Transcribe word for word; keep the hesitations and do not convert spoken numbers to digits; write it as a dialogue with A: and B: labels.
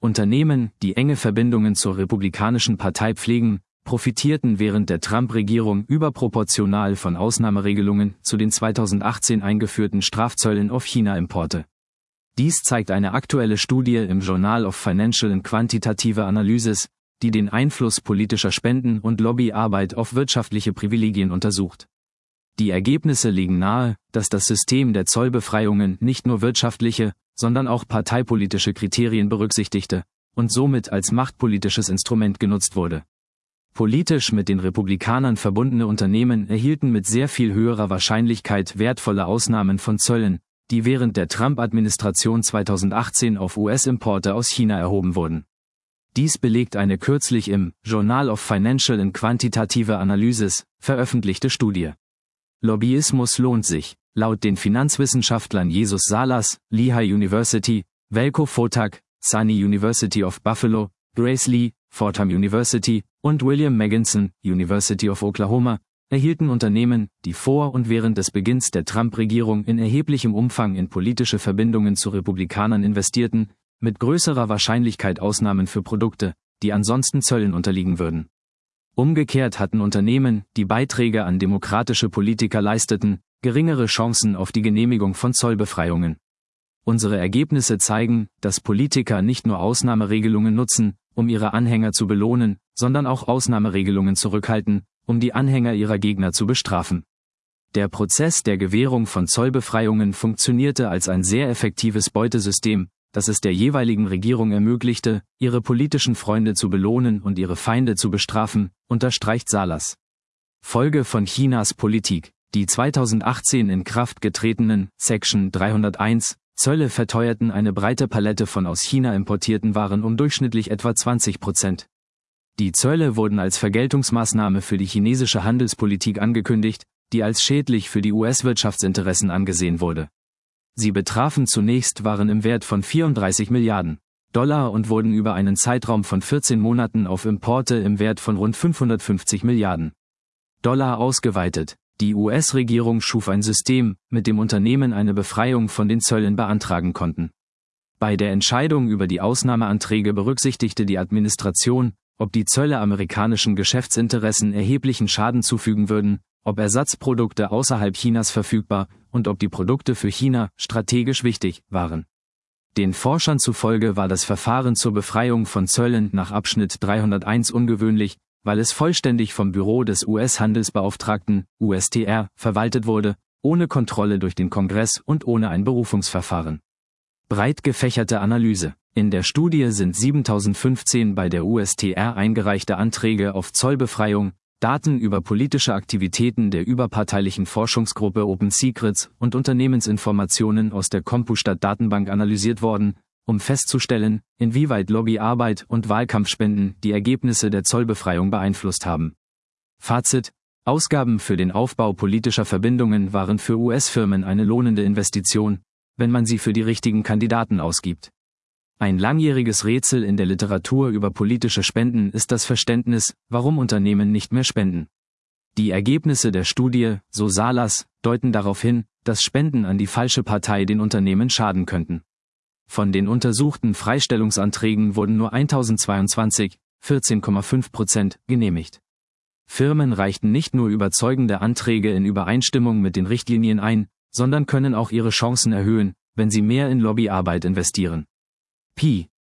A: Unternehmen, die enge Verbindungen zur Republikanischen Partei pflegen, profitierten während der Trump-Regierung überproportional von Ausnahmeregelungen zu den zweitausendachtzehn eingeführten Strafzöllen auf China-Importe. Dies zeigt eine aktuelle Studie im Journal of Financial and Quantitative Analysis, die den Einfluss politischer Spenden und Lobbyarbeit auf wirtschaftliche Privilegien untersucht. Die Ergebnisse legen nahe, dass das System der Zollbefreiungen nicht nur wirtschaftliche, sondern auch parteipolitische Kriterien berücksichtigte und somit als machtpolitisches Instrument genutzt wurde. Politisch mit den Republikanern verbundene Unternehmen erhielten mit sehr viel höherer Wahrscheinlichkeit wertvolle Ausnahmen von Zöllen, die während der Trump-Administration zweitausendachtzehn auf U S-Importe aus China erhoben wurden. Dies belegt eine kürzlich im Journal of Financial and Quantitative Analysis veröffentlichte Studie. Lobbyismus lohnt sich. Laut den Finanzwissenschaftlern Jesus Salas, Lehigh University, Velko Fotak, SUNY University of Buffalo, Grace Lee, Fordham University und William Magginson, University of Oklahoma, erhielten Unternehmen, die vor und während des Beginns der Trump-Regierung in erheblichem Umfang in politische Verbindungen zu Republikanern investierten, mit größerer Wahrscheinlichkeit Ausnahmen für Produkte, die ansonsten Zöllen unterliegen würden. Umgekehrt hatten Unternehmen, die Beiträge an demokratische Politiker leisteten, geringere Chancen auf die Genehmigung von Zollbefreiungen. Unsere Ergebnisse zeigen, dass Politiker nicht nur Ausnahmeregelungen nutzen, um ihre Anhänger zu belohnen, sondern auch Ausnahmeregelungen zurückhalten, um die Anhänger ihrer Gegner zu bestrafen. Der Prozess der Gewährung von Zollbefreiungen funktionierte als ein sehr effektives Beutesystem, das es der jeweiligen Regierung ermöglichte, ihre politischen Freunde zu belohnen und ihre Feinde zu bestrafen, unterstreicht Salas. Folge von Chinas Politik. Die zweitausendachtzehn in Kraft getretenen Section dreihunderteins Zölle verteuerten eine breite Palette von aus China importierten Waren um durchschnittlich etwa zwanzig Prozent. Die Zölle wurden als Vergeltungsmaßnahme für die chinesische Handelspolitik angekündigt, die als schädlich für die U S-Wirtschaftsinteressen angesehen wurde. Sie betrafen zunächst Waren im Wert von vierunddreißig Milliarden Dollar und wurden über einen Zeitraum von vierzehn Monaten auf Importe im Wert von rund fünfhundertfünfzig Milliarden Dollar ausgeweitet. Die U S-Regierung schuf ein System, mit dem Unternehmen eine Befreiung von den Zöllen beantragen konnten. Bei der Entscheidung über die Ausnahmeanträge berücksichtigte die Administration, ob die Zölle amerikanischen Geschäftsinteressen erheblichen Schaden zufügen würden, ob Ersatzprodukte außerhalb Chinas verfügbar und ob die Produkte für China strategisch wichtig waren. Den Forschern zufolge war das Verfahren zur Befreiung von Zöllen nach Abschnitt dreihunderteins ungewöhnlich, weil es vollständig vom Büro des U S-Handelsbeauftragten, U S T R, verwaltet wurde, ohne Kontrolle durch den Kongress und ohne ein Berufungsverfahren. Breit gefächerte Analyse. In der Studie sind siebentausendfünfzehn bei der U S T R eingereichte Anträge auf Zollbefreiung, Daten über politische Aktivitäten der überparteilichen Forschungsgruppe Open Secrets und Unternehmensinformationen aus der CompuStat-Datenbank analysiert worden, um festzustellen, inwieweit Lobbyarbeit und Wahlkampfspenden die Ergebnisse der Zollbefreiung beeinflusst haben. Fazit: Ausgaben für den Aufbau politischer Verbindungen waren für U S-Firmen eine lohnende Investition, wenn man sie für die richtigen Kandidaten ausgibt. Ein langjähriges Rätsel in der Literatur über politische Spenden ist das Verständnis, warum Unternehmen nicht mehr spenden. Die Ergebnisse der Studie, so Salas, deuten darauf hin, dass Spenden an die falsche Partei den Unternehmen schaden könnten. Von den untersuchten Freistellungsanträgen wurden nur tausendzweiundzwanzig, vierzehn Komma fünf Prozent, genehmigt. Firmen reichten nicht nur überzeugende Anträge in Übereinstimmung mit den Richtlinien ein, sondern können auch ihre Chancen erhöhen, wenn sie mehr in Lobbyarbeit investieren. Pi